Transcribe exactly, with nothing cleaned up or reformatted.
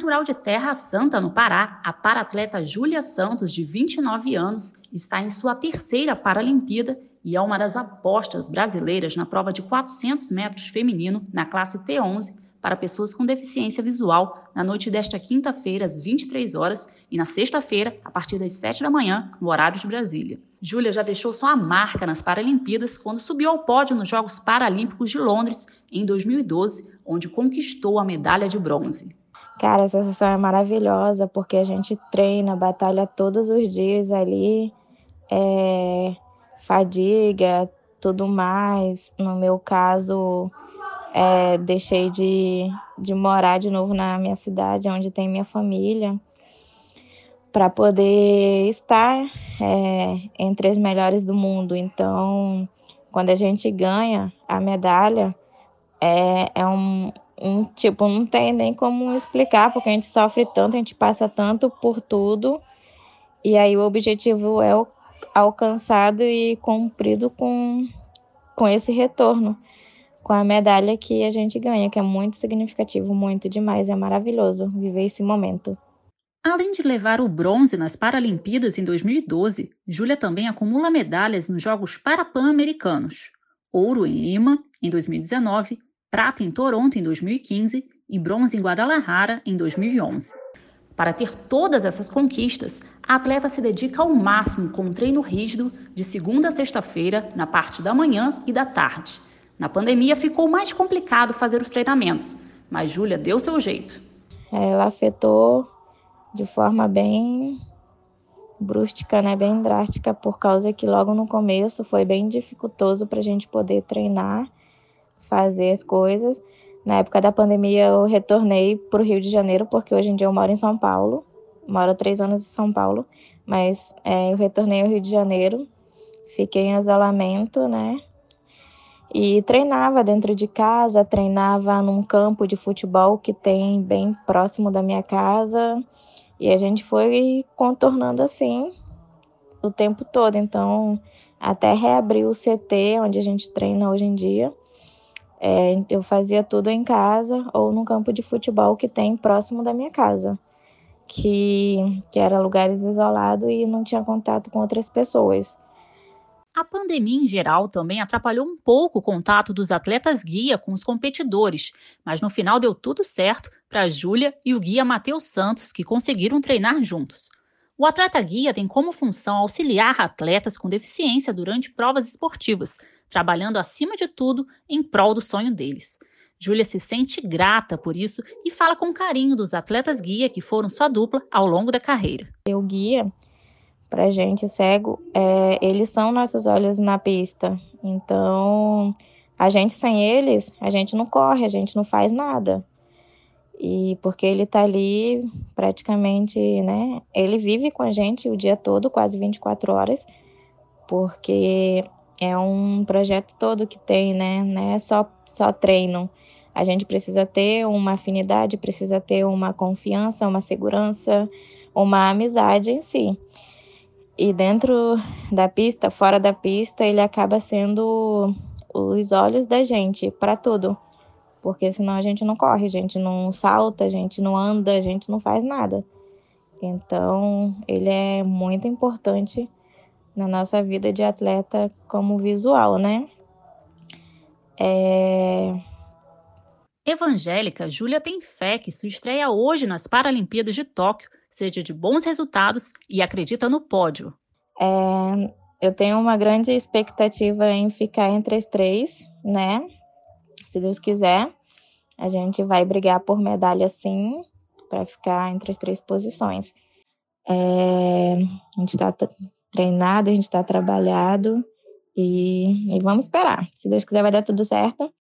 Rural de Terra Santa, no Pará, a paratleta Júlia Santos, de vinte e nove anos, está em sua terceira Paralimpíada e é uma das apostas brasileiras na prova de quatrocentos metros feminino na classe T onze para pessoas com deficiência visual na noite desta quinta-feira, às vinte e três horas, e na sexta-feira, a partir das sete da manhã, no horário de Brasília. Júlia já deixou sua marca nas Paralimpíadas quando subiu ao pódio nos Jogos Paralímpicos de Londres em dois mil e doze, onde conquistou a medalha de bronze. Cara, a sensação é maravilhosa, porque a gente treina, batalha todos os dias ali, é, fadiga, tudo mais. No meu caso, é, deixei de, de morar de novo na minha cidade, onde tem minha família, para poder estar é, entre as melhores do mundo. Então, quando a gente ganha a medalha, é, é um, um tipo, não tem nem como explicar, porque a gente sofre tanto, a gente passa tanto por tudo, e aí o objetivo é o, alcançado e cumprido com, com esse retorno, com a medalha que a gente ganha, que é muito significativo, muito demais, é maravilhoso viver esse momento. Além de levar o bronze nas Paralimpíadas em dois mil e doze, Júlia também acumula medalhas nos Jogos Parapan-Americanos: ouro em Lima, em dois mil e dezenove, prata em Toronto, em dois mil e quinze e bronze em Guadalajara, em dois mil e onze. Para ter todas essas conquistas, a atleta se dedica ao máximo com um treino rígido de segunda a sexta-feira, na parte da manhã e da tarde. Na pandemia ficou mais complicado fazer os treinamentos, mas Júlia deu seu jeito. Ela afetou de forma bem brusca, né, bem drástica, por causa que logo no começo foi bem dificultoso para a gente poder treinar, fazer as coisas. Na época da pandemia eu retornei para o Rio de Janeiro, porque hoje em dia eu moro em São Paulo, moro há três anos em São Paulo, mas é, eu retornei ao Rio de Janeiro, fiquei em isolamento, né, e treinava dentro de casa, treinava num campo de futebol que tem bem próximo da minha casa, e a gente foi contornando assim o tempo todo. Então, até reabrir o C T, onde a gente treina hoje em dia, é, eu fazia tudo em casa ou num campo de futebol que tem próximo da minha casa, que, que era lugares isolados e não tinha contato com outras pessoas. A pandemia em geral também atrapalhou um pouco o contato dos atletas guia com os competidores, mas no final deu tudo certo para a Júlia e o guia Matheus Santos, que conseguiram treinar juntos. O atleta guia tem como função auxiliar atletas com deficiência durante provas esportivas, trabalhando acima de tudo em prol do sonho deles. Júlia se sente grata por isso e fala com carinho dos atletas guia que foram sua dupla ao longo da carreira. O guia, pra gente cego, é, eles são nossos olhos na pista. Então, a gente sem eles, a gente não corre, a gente não faz nada. E porque ele tá ali praticamente, né? Ele vive com a gente o dia todo, quase vinte e quatro horas, porque é um projeto todo que tem, né? Não é só, só treino. A gente precisa ter uma afinidade, precisa ter uma confiança, uma segurança, uma amizade em si. E dentro da pista, fora da pista, ele acaba sendo os olhos da gente para tudo. Porque senão a gente não corre, a gente não salta, a gente não anda, a gente não faz nada. Então, ele é muito importante na nossa vida de atleta como visual, né? É... Evangélica, Júlia tem fé que sua estreia hoje nas Paralimpíadas de Tóquio seja de bons resultados e acredita no pódio. É... Eu tenho uma grande expectativa em ficar entre as três, né? Se Deus quiser, a gente vai brigar por medalha sim, para ficar entre as três posições. É... A gente está treinado, a gente está trabalhado e... e vamos esperar. Se Deus quiser, vai dar tudo certo.